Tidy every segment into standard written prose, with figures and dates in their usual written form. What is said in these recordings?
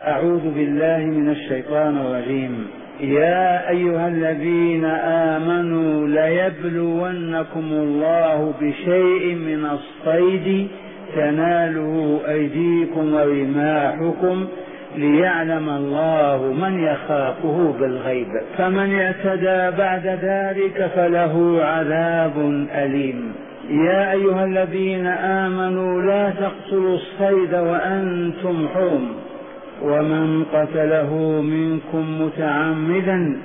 أعوذ بالله من الشيطان الرجيم. يا أيها الذين آمنوا ليبلونكم الله بشيء من الصيد تناله أيديكم ورماحكم ليعلم الله من يخافه بالغيب، فمن اعتدى بعد ذلك فله عذاب أليم. يا أيها الذين آمنوا لا تقتلوا الصيد وأنتم حرم، ومن قتله منكم متعمدا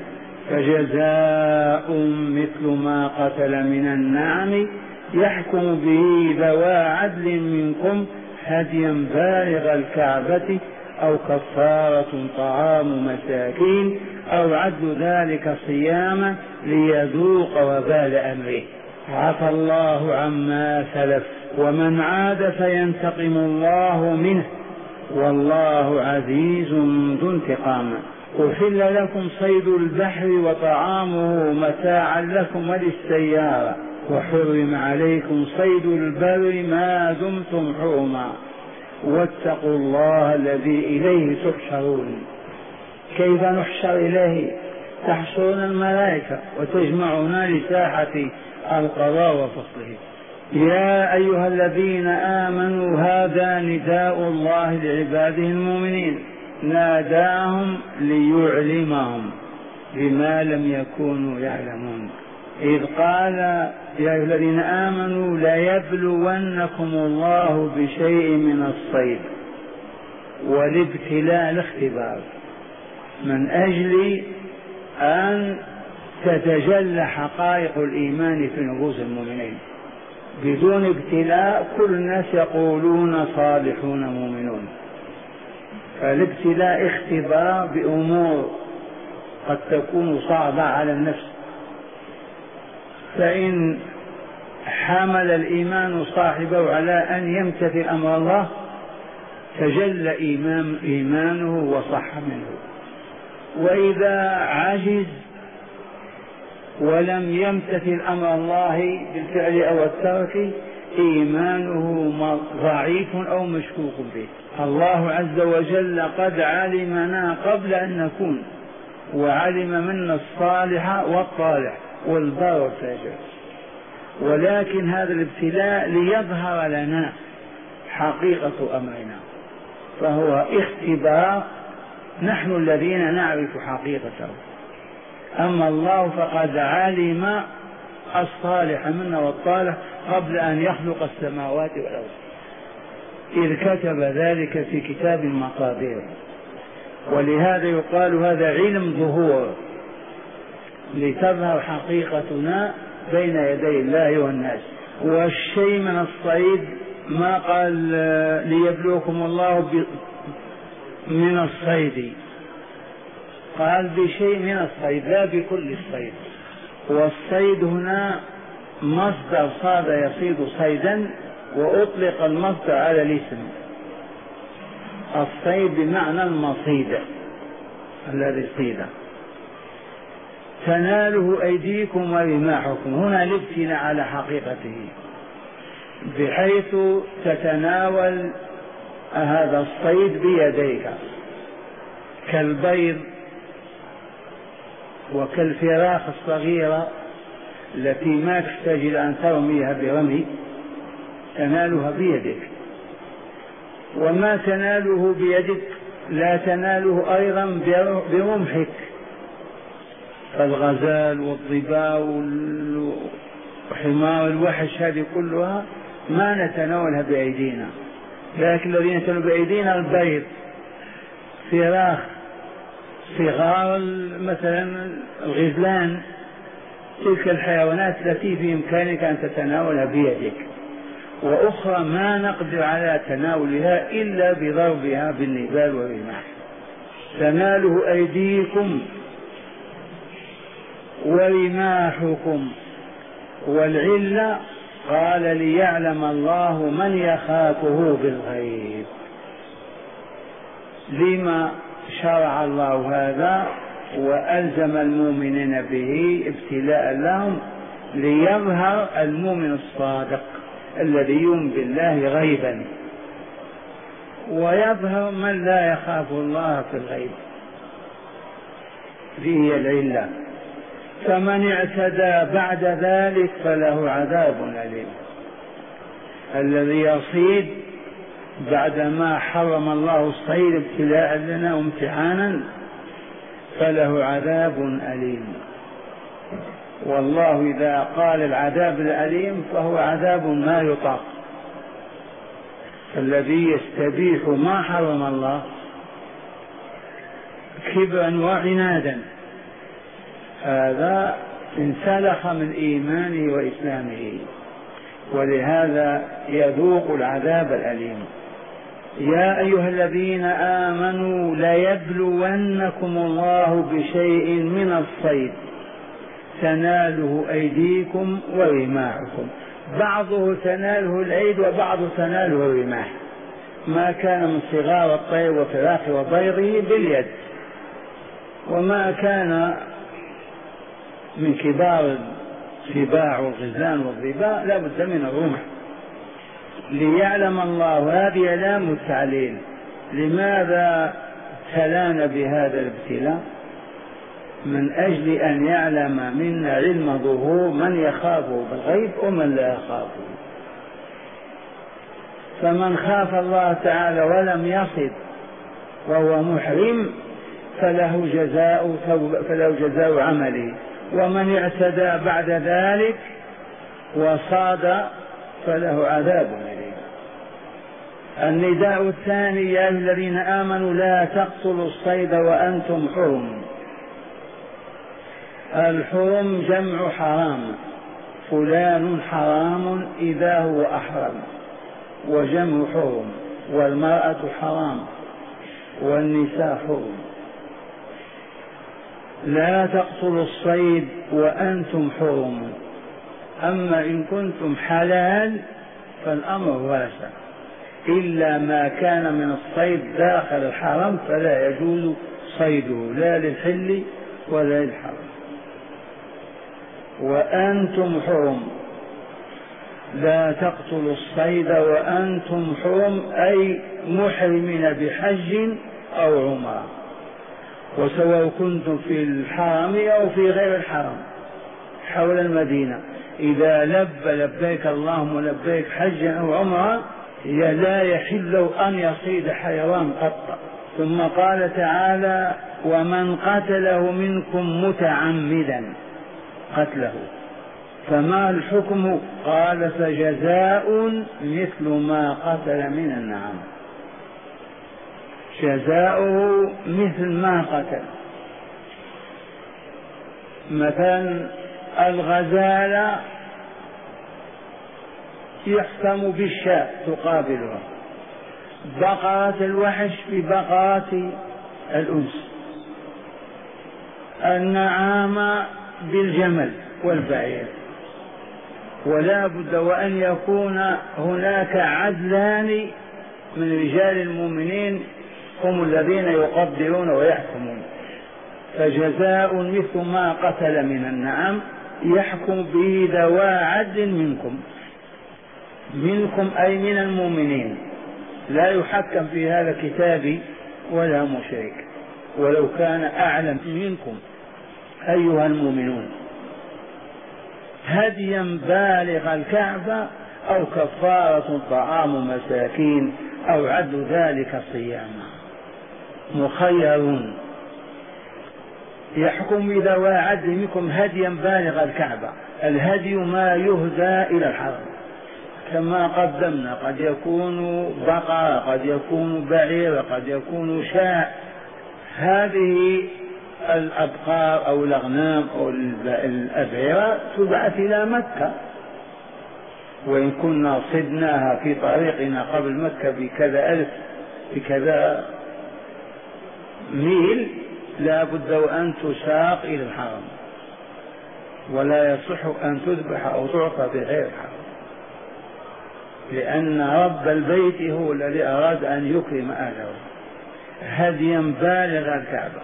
فجزاء مثل ما قتل من النعم يحكم به ذوى عدل منكم هديا بالغ الكعبة أو كفارة طعام مساكين أو عدل ذلك صياما ليذوق وبال أمره. عفى الله عما سلف، ومن عاد فينتقم الله منه والله عزيز ذو انتقام. أحل لكم صيد البحر وطعامه متاعا لكم وللسيارة، وحرم عليكم صيد البر ما دمتم حرما، واتقوا الله الذي إليه تحشرون. كيف نحشر إليه؟ تحشرون الملائكة وتجمعنا لساحة القضاء وفصله. يا أيها الذين آمنوا هذا نداء الله لعباده المؤمنين، ناداهم ليعلمهم بما لم يكونوا يعلمون، إذ قال يا أيها الذين آمنوا ليبلونكم الله بشيء من الصيد. والابتلاء الاختبار من أجل أن تتجلى حقائق الإيمان في نفوس المؤمنين. بدون ابتلاء كل الناس يقولون صالحون مؤمنون، فالابتلاء اختبار بأمور قد تكون صعبة على النفس، فإن حمل الإيمان صاحبه على أن يمتثل أمر الله تجلى إيمانه وصح منه، وإذا عجز ولم يمتثل أمر الله بالفعل أو الترك إيمانه ضعيف أو مشكوك به. الله عز وجل قد علمنا قبل أن نكون، وعلم منا الصالح والطالح والبار والفاجر، ولكن هذا الابتلاء ليظهر لنا حقيقة أمرنا، فهو اختبار نحن الذين نعرف حقيقته. أما الله فقد علم الصالح منا والطالح قبل أن يخلق السماوات والأرض، إذ كتب ذلك في كتاب المقادير. ولهذا يقال هذا علم ظهور، لتظهر حقيقتنا بين يدي الله والناس. والشيء من الصيد ما قال ليبلوكم الله من الصيد، قال بشيء من الصيد لا بكل الصيد. والصيد هنا مصدر صاد يصيد صيدا، وأطلق المصدر على الاسم. الصيد بمعنى المصيد الذي صيد. تناله أيديكم ورماحكم، هنا الابتلاء على حقيقته، بحيث تتناول هذا الصيد بيديك كالبيض وكالفراخ الصغيرة التي ما تحتاج إلى أن ترميها برمي، تنالها بيدك. وما تناله بيدك لا تناله أيضا برمحك، فالغزال والظباء وحمار الوحش هذه كلها ما نتناولها بأيدينا، لكن الذين نتناول بأيدينا البيض، فراخ صغار مثلا الغزلان، تلك الحيوانات التي في إمكانك أن تتناولها بيدك، وأخرى ما نقدر على تناولها إلا بضربها بالنبال والرماح. تناله أيديكم ورماحكم. والعلة قال ليعلم الله من يخافه بالغيب. لما شرع الله هذا وألزم المؤمنين به ابتلاء لهم؟ ليظهر المؤمن الصادق الذي يؤمن بالله غيبا، ويظهر من لا يخاف الله في الغيب. هي العلة. فمن اعتدى بعد ذلك فله عذاب أليم. الذي يصيد بعدما حرم الله الصيد ابتلاء لنا وامتحانا فله عذاب أليم. والله إذا قال العذاب الأليم فهو عذاب ما يطاق. الذي يستبيح ما حرم الله كبرا وعنادا هذا انسلخ من إيمانه وإسلامه، ولهذا يذوق العذاب الأليم. يا أيها الذين آمنوا ليبلونكم الله بشيء من الصيد تناله أيديكم ورماحكم. بعضه تناله الأيد وبعض تناله الرماح. ما كان من صغار الطير وفراخ وبيضه باليد، وما كان من كبار السباع والغزلان والظباء لا بد من الرمح. ليعلم الله، هذه لام التعليل. لماذا ابتلانا بهذا الابتلاء؟ من أجل أن يعلم منا علم ظهور من يخافه بالغيب ومن لا يخافه. فمن خاف الله تعالى ولم يصد وهو محرم فله جزاء عمله، ومن اعتدى بعد ذلك وصاد فله عذاب أليم. النداء الثاني: يا أيها الذين آمنوا لا تقتلوا الصيد وأنتم حرم. الحرم جمع حرام، فلان حرام إذا هو أحرم، وجمع حرم، والمرأة حرام والنساء حرم. لا تقتلوا الصيد وأنتم حرم. أما إن كنتم حلال فالأمر واسع، إلا ما كان من الصيد داخل الحرم فلا يجوز صيده لا للحل ولا للحرم. وأنتم حرم. لا تقتلوا الصيد وأنتم حرم، أي محرمين بحج أو عمرة، وسواء كنتم في الحرم أو في غير الحرم حول المدينة. إذا لبيك اللهم لبيك حجا أو عمرة لا يحل أن يصيد حيوان قط. ثم قال تعالى: ومن قتله منكم متعمدا قتله. فما الحكم؟ قال: فجزاء مثل ما قتل من النعم. جزاؤه مثل ما قتل. مثلا الغزالة يحكم بالشاة تقابلها، بقرة الوحش ببقرة الأنس، النعام بالجمل والبعير. ولا بد وأن يكون هناك عدلان من رجال المؤمنين هم الذين يقدرون ويحكمون. فجزاء مثل ما قتل من النعم يحكم به ذوى عدل منكم أي من المؤمنين. لا يحكم في هذا الكتاب ولا مشرك ولو كان أعلم منكم أيها المؤمنون. هديا بالغ الكعبة أو كفارة طعام مساكين أو عدل ذلك صياما. مخيرون. يحكم بذوى عدل منكم هديا بالغ الكعبة. الهدي ما يهدى إلى الحرم كما قدمنا، قد يكون بقرة، قد يكون بعير، قد يكون شاة. هذه الأبقار أو الأغنام أو الأبعرة تبعث إلى مكة، وإن كنا صدناها في طريقنا قبل مكة بكذا ألف بكذا ميل لا بد وأن تساق إلى الحرم، ولا يصح أن تذبح أو تعطى في غير الحرم، لأن رب البيت هو الذي أراد أن يكرم أهله. هديا بالغ الكعبة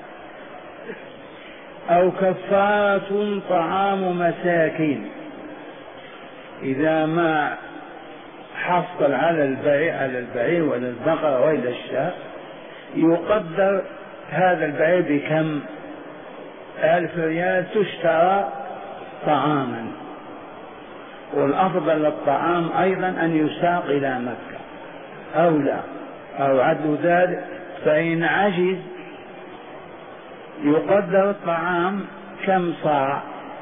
أو كفارة طعام مساكين. إذا ما حصل على البعير ولا البقرة ولا الشاة، يقدر هذا البعير بكم؟ 1000 ريال تشترى طعاما، والأفضل للطعام أيضا أن يساق إلى مكة أو لا أو عدل ذلك. فإن عجز يقدر الطعام كم صاع،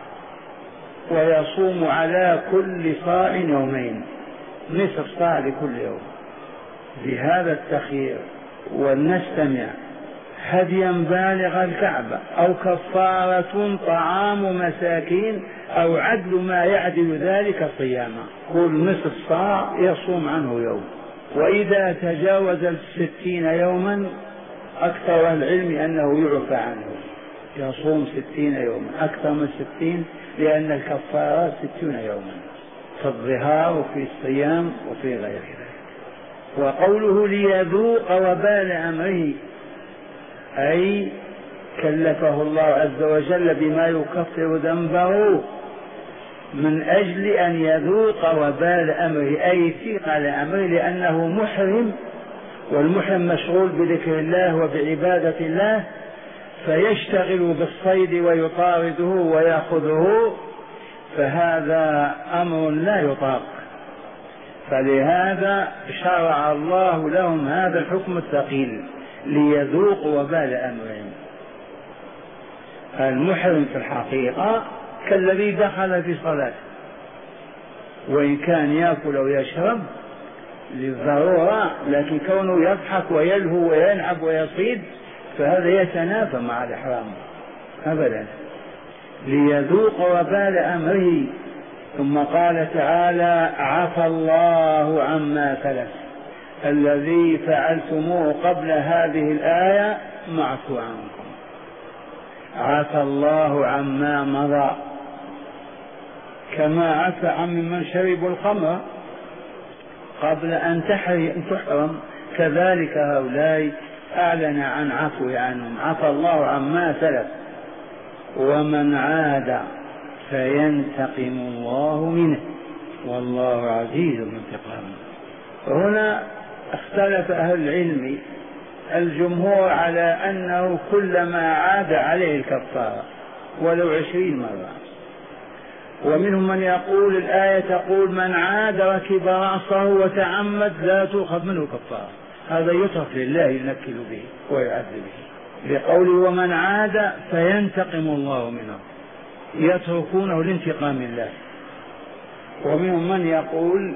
ويصوم على كل صاع يومين، نصف صاع لكل يوم. بهذا التخيير ولنستمع: هديا بالغ الكعبة أو كفارة طعام مساكين أو عدل ما يعدل ذلك صياما. كل نصف صاع يصوم عنه يوم، وإذا تجاوز 60 يوما أكثر العلم أنه يعفى عنه، يصوم 60 يوما، أكثر من 60 لأن الكفارات 60 يوما في الظهار وفي الصيام وفي غير ذلك. وقوله ليذوق وبال أمره، أي كلفه الله عز وجل بما يكفر ذنبه من أجل أن يذوق وبال أمره، أي ثقل أمره، لأنه محرم، والمحرم مشغول بذكر الله وبعبادة الله، فيشتغل بالصيد ويطارده ويأخذه، فهذا أمر لا يطاق. فلهذا شرع الله لهم هذا الحكم الثقيل ليذوقوا وبال أمرهم. المحرم في الحقيقة كالذي دخل في صلاة، وإن كان يأكل ويشرب للضرورة، لكن كونه يضحك ويلهو ويلعب ويصيد فهذا يتنافى مع الإحرام أبدا. ليذوق وبال أمره. ثم قال تعالى: عفى الله عما سلف، الذي فعلتموه قبل هذه الآية معفو عنكم. عفى الله عما مضى، كما عفى عن من شربوا الخمر قبل أن تحرم، كذلك هؤلاء أعلن عن عفو عنهم. عفى الله عما سلف، ومن عاد فينتقم الله منه والله عزيز انتقام. هنا اختلف أهل العلم، الجمهور على أنه كلما عاد عليه الكفارة ولو 20 مرة، ومنهم من يقول الآية تقول من عاد ركب رأسه وتعمد لا تؤخذ منه كفارة، هذا يترك لله ينكل به ويعذب به، لقوله ومن عاد فينتقم الله منه، يتركونه لانتقام الله. ومنهم من يقول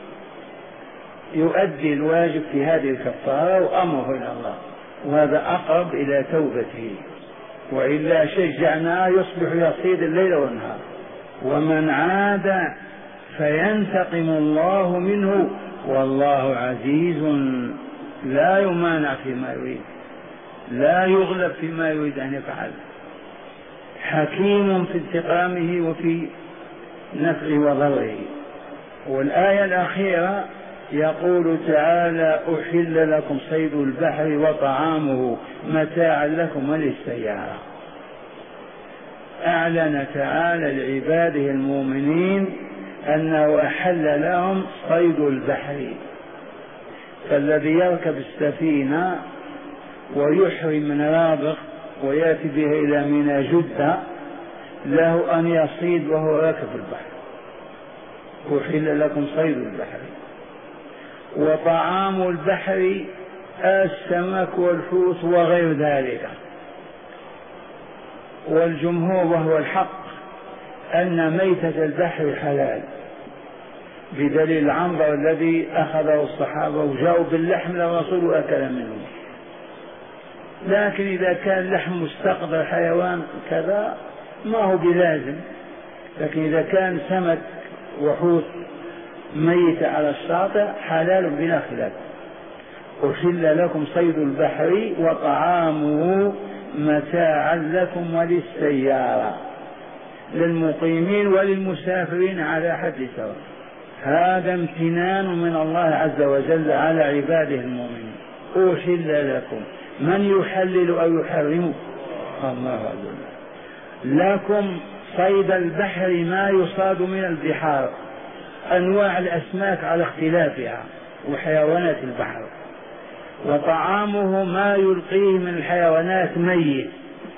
يؤدي الواجب في هذه الكفارة وأمره إلى الله، وهذا أقرب إلى توبته، وإلا شجعناه يصبح يصيد الليل والنهار. ومن عاد فينتقم الله منه والله عزيز لا يمانع فيما يريد، لا يغلب فيما يريد أن يفعل، حكيم في انتقامه وفي نفعه وضره. والآية الأخيرة يقول تعالى: أحل لكم صيد البحر وطعامه متاعا لكم وللسيارة. أعلن تعالى لعباده المؤمنين أنه أحل لهم صيد البحر، فالذي يركب السفينة ويحرم من رابغ ويأتي به إلى منى جدة له أن يصيد وهو راكب البحر. أحل لكم صيد البحر وطعام البحر السمك والحوت وغير ذلك. والجمهور وهو الحق أن ميتة البحر حلال، بدليل العنبر الذي أخذه الصحابة وجاءوا باللحم للرسول وأكل منه. لكن إذا كان لحم مستقذر حيوان كذا ما هو بلازم، لكن إذا كان سمك وحوت ميت على الشاطئ حلال بلا خلاف. أحل لكم صيد البحر وطعامه متاعا لكم وللسيارة، للمقيمين وللمسافرين على حد سواء. هذا امتنان من الله عز وجل على عباده المؤمنين. أحل لكم، من يحلل أو يحرم؟ الله عز وجل. لكم صيد البحر ما يصاد من البحار أنواع الأسماك على اختلافها وحيوانات البحر، وطعامه ما يلقيه من الحيوانات ميت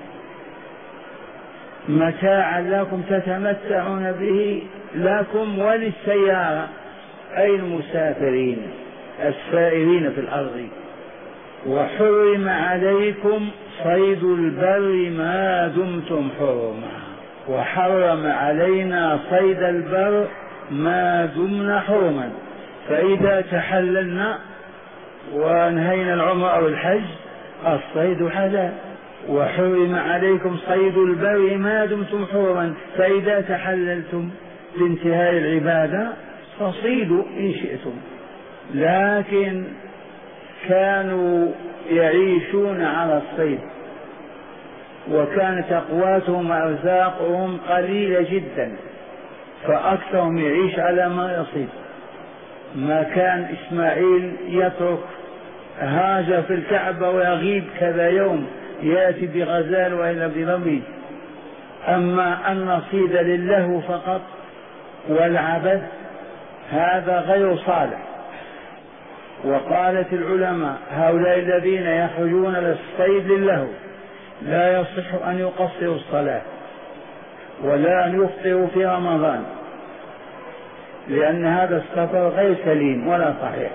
متاعا لكم تتمتعون به لكم وللسيارة أي المسافرين السائرين في الأرض. وحرم عليكم صيد البر ما دمتم حرما، وحرم علينا صيد البر ما دمنا حرما، فإذا تحللنا وانهينا العمر أو الحج الصيد حلال. وحرم عليكم صيد البر ما دمتم حرما، فإذا تحللتم بانتهاء العبادة فصيدوا إن شئتم. لكن كانوا يعيشون على الصيد، وكانت أقواتهم وأرزاقهم قليلة جدا، فأكثرهم يعيش على ما يصيد. ما كان إسماعيل يترك هاجر في الكعبة ويغيب كذا يوم يأتي بغزال وإلا برمي، أما أن نصيد لله فقط والعبث هذا غير صالح. وقالت العلماء هؤلاء الذين يخرجون للصيد لله لا يصح أن يقصروا الصلاة ولا أن يفطروا في رمضان، لأن هذا السفر غير سليم ولا صحيح.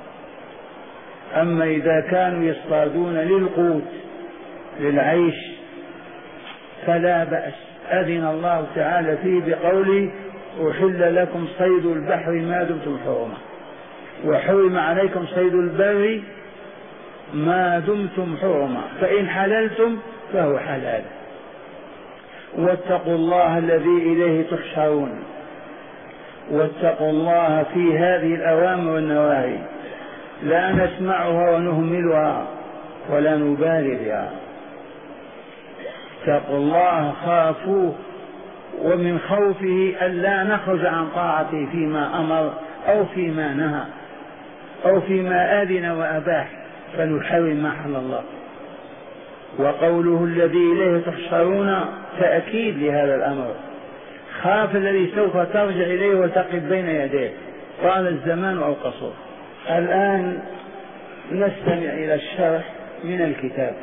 أما إذا كانوا يصطادون للقوت للعيش فلا بأس، أذن الله تعالى فيه بقوله أحل لكم صيد البحر ما دمتم حرما، وحرم عليكم صيد البر ما دمتم حرما، فإن حللتم فهو حلال. واتقوا الله الذي إليه تحشرون، واتقوا الله في هذه الأوامر والنواهي، لا نسمعها ونهملها ولا نبالي بها. اتقوا الله خافوه، ومن خوفه ألا نخرج عن طاعته فيما أمر أو فيما نهى أو فيما آذن وأباح فنحرم ما حل الله. وقوله الذي إليه تحشرون تأكيد لهذا الأمر، خاف الذي سوف ترجع إليه وتقف بين يديه طال الزمان أو قصر. الآن نستمع إلى الشرح من الكتاب.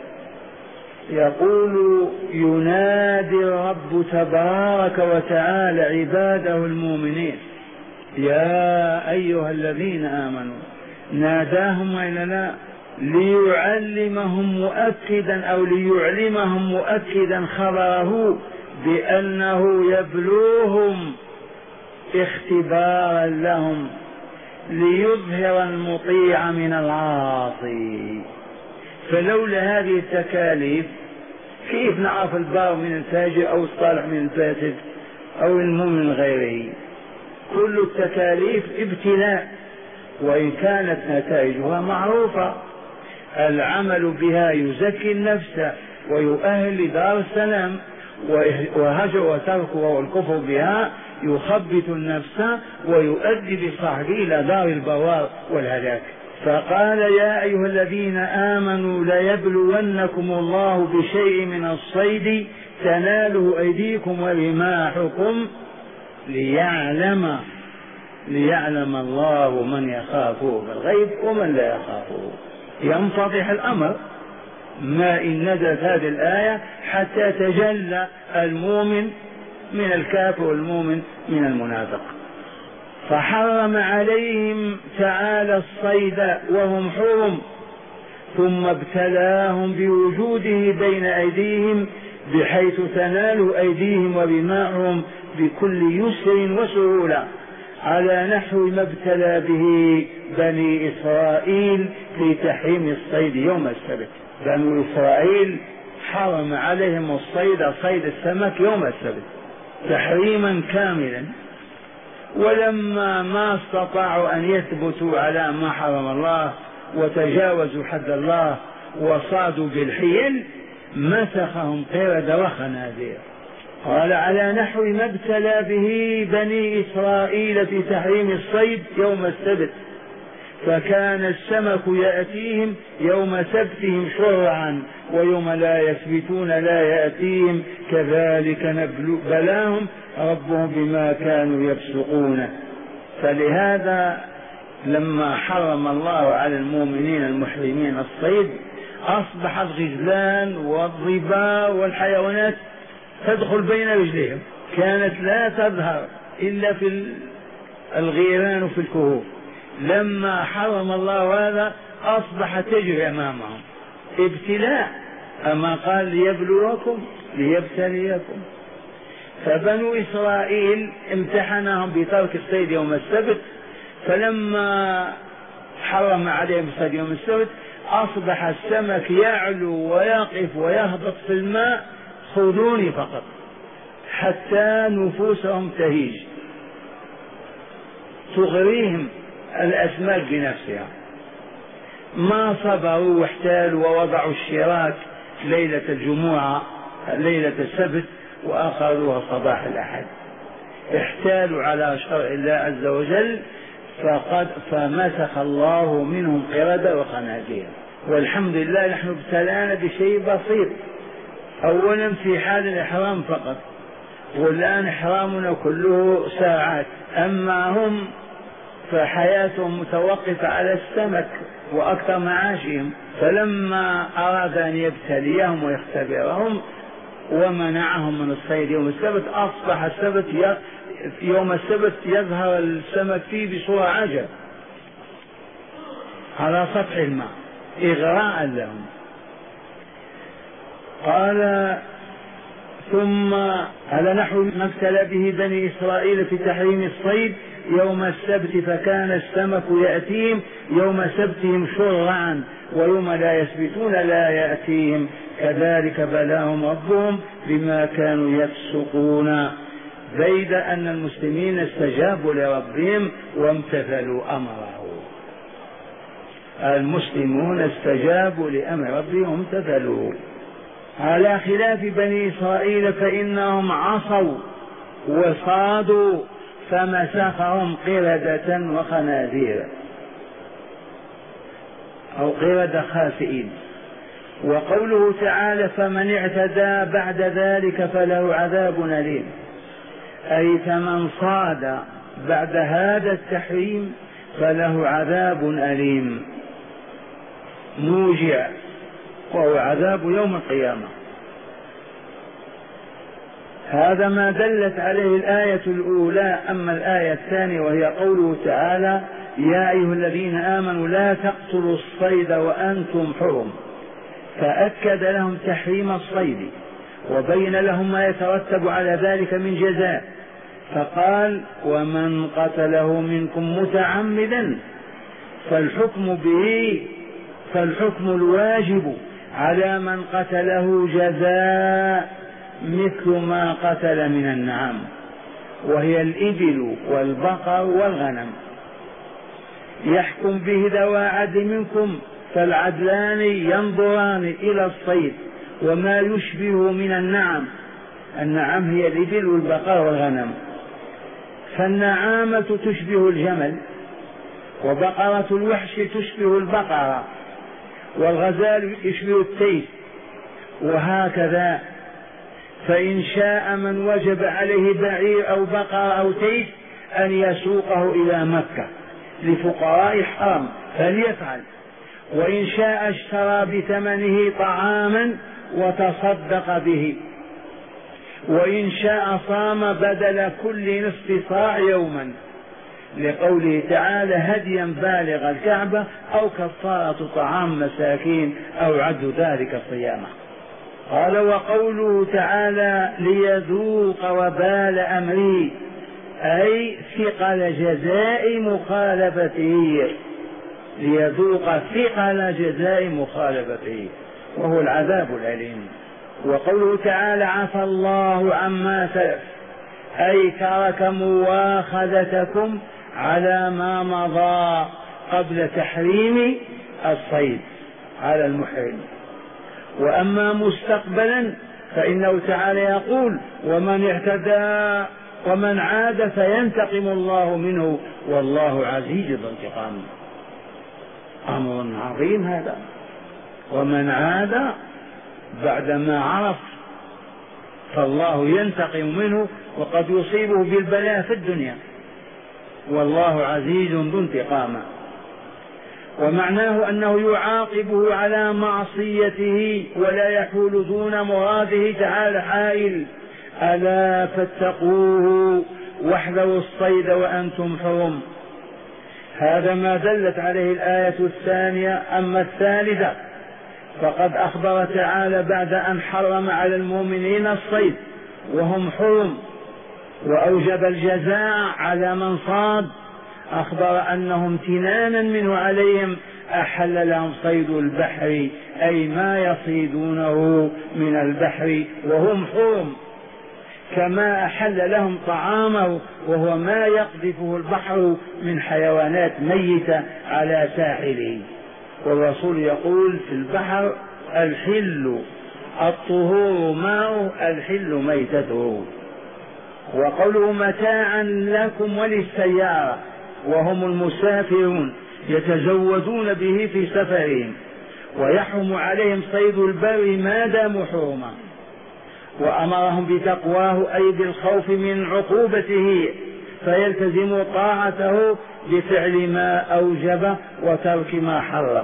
يقول ينادي الرب تبارك وتعالى عباده المؤمنين يا أيها الذين آمنوا، ناداهم إلى لا ليعلمهم مؤكدا أو ليعلمهم مؤكدا خبره بأنه يبلوهم اختبارا لهم ليظهر المطيع من العاصي. فلولا هذه التكاليف كيف نعرف البار من الفاجر أو الصالح من الفاسد أو المؤمن من غيره؟ كل التكاليف ابتلاء، وإن كانت نتائجها معروفة. العمل بها يزكي النفس ويؤهل لدار السلام، وهجر وتركها والكفر بها يخبط النفس ويؤدي بصاحبه إلى دار البوار والهلاك. فقال يا أيها الذين آمنوا ليبلونكم الله بشيء من الصيد تناله أيديكم ورماحكم ليعلم الله من يخافه بالغيب ومن لا يخافه. ينفضح الأمر ما إن نزلت هذه الآية حتى تجلى المؤمن من الكافر والمؤمن من المنافق. فحرم عليهم تعالى الصيد وهم حرم، ثم ابتلاهم بوجوده بين أيديهم بحيث تنال أيديهم ورماحهم بكل يسر وسهولة، على نحو ما ابتلى به بني إسرائيل في تحريم الصيد يوم السبت. بني إسرائيل حرم عليهم الصيد، صيد السمك يوم السبت تحريما كاملا، ولما ما استطاعوا أن يثبتوا على ما حرم الله وتجاوزوا حد الله وصادوا بالحيل مسخهم قردة وخنازير. قال على نحو ما ابتلى به بني إسرائيل في تحريم الصيد يوم السبت، فكان السمك يأتيهم يوم سبتهم شرعا ويوم لا يثبتون لا يأتيهم، كذلك بلاهم ربهم بما كانوا يفسقون. فلهذا لما حرم الله على المؤمنين المحرمين الصيد أصبح الغزلان والظباء والحيوانات تدخل بين رجليهم، كانت لا تظهر إلا في الغيران وفي الكهوف. لما حرم الله هذا أصبح تجري أمامهم ابتلاء، أما قال ليبلوكم ليبتليكم. فبنو إسرائيل امتحنهم بترك الصيد يوم السبت، فلما حرم عليهم الصيد يوم السبت أصبح السمك يعلو ويقف ويهبط في الماء خذوني فقط، حتى نفوسهم تهيج، تغريهم الأسماك بنفسها. ما صبروا واحتالوا ووضعوا الشراك ليلة الجمعة ليلة السبت وأخذوها صباح الأحد، احتالوا على شرع الله عز وجل، فمسخ الله منهم قردة وخنازير. والحمد لله نحن ابتلانا بشيء بسيط، أولا في حال الإحرام فقط، والآن إحرامنا كله ساعات، أما هم فحياتهم متوقفة على السمك وأكثر معاشهم. فلما أراد أن يبتليهم ويختبرهم ومنعهم من الصيد يوم السبت، أصبح السبت يوم السبت يظهر السمك فيه بصورة عجب على سطح الماء إغراء لهم. قال ثم على نحو ما ابتلى به بني إسرائيل في تحريم الصيد يوم السبت، فكان السمك يأتيهم يوم سبتهم شرعا ويوم لا يسبتون لا يأتيهم، كذلك بلاهم ربهم بما كانوا يفسقون. بيد أن المسلمين استجابوا لربهم وامتثلوا أمره، المسلمون استجابوا لأمر ربهم وامتثلوا، على خلاف بني إسرائيل فإنهم عصوا وصادوا فمسخهم قردة وخنازير أو قردة خاسئين. وقوله تعالى فمن اعتدى بعد ذلك فله عذاب أليم، أي فمن صاد بعد هذا التحريم فله عذاب أليم موجع، وهو عذاب يوم القيامة. هذا ما دلت عليه الآية الأولى. أما الآية الثانية وهي قوله تعالى يا أيها الذين آمنوا لا تقتلوا الصيد وأنتم حرم، فأكد لهم تحريم الصيد وبين لهم ما يترتب على ذلك من جزاء، فقال ومن قتله منكم متعمدا فالحكم الواجب على من قتله جزاء مثل ما قتل من النعم، وهي الإبل والبقر والغنم، يحكم به ذوى عدل منكم، فالعدلان ينظران إلى الصيد وما يشبه من النعم هي الإبل والبقر والغنم، فالنعامة تشبه الجمل، وبقرة الوحش تشبه البقرة، والغزال يشبه التيس، وهكذا. فإن شاء من وجب عليه بعير أو بقرة أو تيس أن يسوقه إلى مكة لفقراء حرم فليفعل، وإن شاء اشترى بثمنه طعاما وتصدق به، وإن شاء صام بدل كل نصف صاع يوما، لقوله تعالى هديا بالغ الكعبة أو كفارة طعام مساكين أو عد ذلك صياما. قال وقوله تعالى ليذوق وبال أمره، أي ثقل جزاء مخالفته، ليذوق ثقل جزاء مخالفته وهو العذاب الأليم. وقوله تعالى عفى الله عما سلف، أي ترك مواخذتكم على ما مضى قبل تحريم الصيد على المحرم. وأما مستقبلا فإنه تعالى يقول ومن اعتدى ومن عاد فينتقم الله منه والله عزيز ذو انتقام. أمر عظيم هذا. ومن عاد بعدما عرف فالله ينتقم منه، وقد يصيبه بالبلاء في الدنيا والله عزيز ذو انتقام. ومعناه أنه يعاقبه على معصيته ولا يحول دون مراده تعالى حائل. ألا فاتقوه واحذروا الصيد وأنتم حرم. هذا ما دلت عليه الآية الثانية. أما الثالثة فقد أخبر تعالى بعد أن حرم على المؤمنين الصيد وهم حرم وأوجب الجزاء على من صاد، أخبر أنه امتنانا منه عليهم أحل لهم صيد البحر، أي ما يصيدونه من البحر وهم حرم، كما أحل لهم طعامه وهو ما يقذفه البحر من حيوانات ميتة على ساحله. والرسول يقول في البحر الحل الطهور ماء الحل ميتته. وقوله متاعا لكم وللسيارة، وهم المسافرون يتزودون به في سفرهم، ويحرم عليهم صيد البر ما داموا حرما. وأمرهم بتقواه أي بالخوف من عقوبته، فيلتزموا طاعته بفعل ما أوجب وترك ما حرم.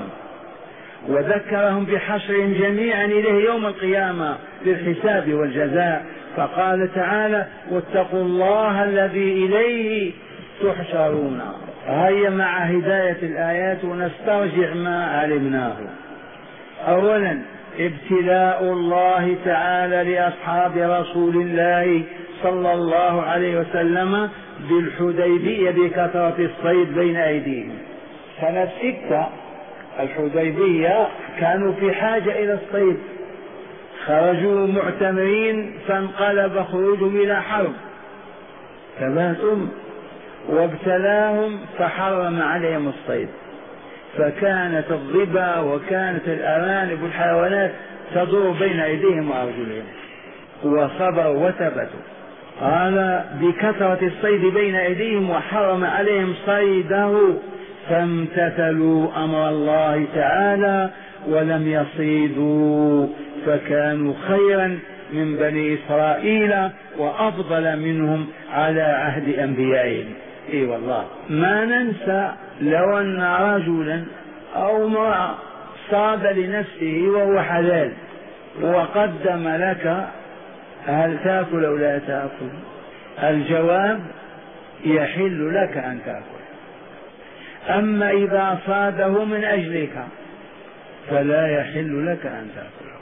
وذكرهم بحشرهم جميعا إليه يوم القيامة للحساب والجزاء، فقال تعالى واتقوا الله الذي إليه تحشرون. هيا مع هداية الآيات ونسترجع ما علمناه. أولا ابتلاء الله تعالى لأصحاب رسول الله صلى الله عليه وسلم بالحديبية بكثرة الصيد بين أيديهم. سنة 6 الحديبية كانوا في حاجة إلى الصيد، خرجوا معتمرين فانقلب خروجهم إلى حرب، تبهتم وابتلاهم فحرم عليهم الصيد، فكانت الظبا وكانت الأرانب والحيوانات تدور بين أيديهم وأرجلهم، وصبروا وثبتوا. قال بكثرة الصيد بين أيديهم وحرم عليهم صيده، فامتثلوا أمر الله تعالى ولم يصيدوا، فكانوا خيرا من بني إسرائيل وأفضل منهم على عهد أنبيائهم. اي والله ما ننسى لو أن رجلا أو امرأة صاد لنفسه وهو حلال وقدم لك، هل تأكل أو لا تأكل؟ الجواب يحل لك أن تأكل. أما إذا صاده من أجلك فلا يحل لك أن تأكله،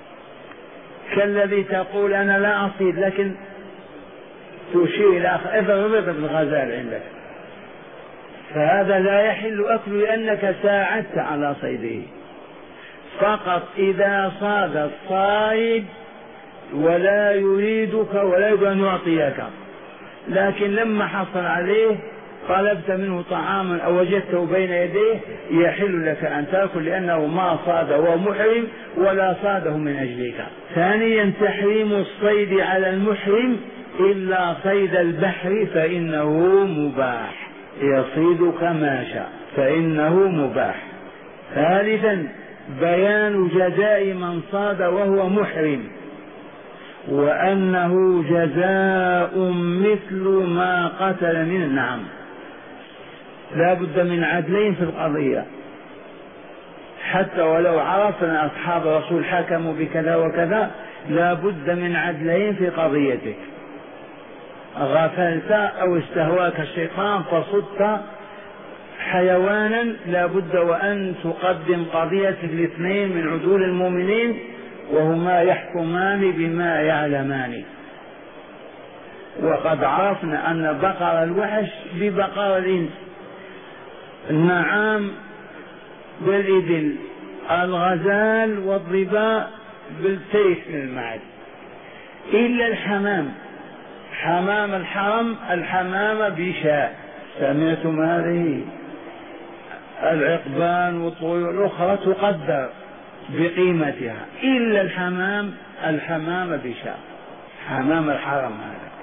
كالذي تقول أنا لا أصيد لكن تشير إلى اضرب الغزال عندك، فهذا لا يحل أكله لأنك ساعدت على صيده. فقط إذا صاد الصائد ولا يريدك ولا يريد أن يعطيك، لكن لما حصل عليه طلبت منه طعاما أو وجدته بين يديه يحل لك أن تأكل، لأنه ما صاده وهو محرم ولا صاده من أجلك. ثانيا تحريم الصيد على المحرم إلا صيد البحر فإنه مباح، يصيد كما شاء فإنه مباح. ثالثا بيان جزاء من صاد وهو محرم، وأنه جزاء مثل ما قتل من النعم. لا بد من عدلين في القضية، حتى ولو عرفنا أصحاب الرسول حكموا بكذا وكذا، لا بد من عدلين في قضيتك. غفلت أو استهواك الشيطان فصدت حيوانا، لا بد وأن تقدم قضيتك لاثنين من عدول المؤمنين وهما يحكمان بما يعلمان. وقد عرفنا أن بقر الوحش ببقر الإنس، النعام بالإبل، الغزال والظباء بالسيف من المعد، إلا الحمام، حمام الحرم الحمام بشاء. سمعتم هذه؟ العقبان والطيور الأخرى تقدر بقيمتها، إلا الحمام بشاء، حمام الحرم هذا.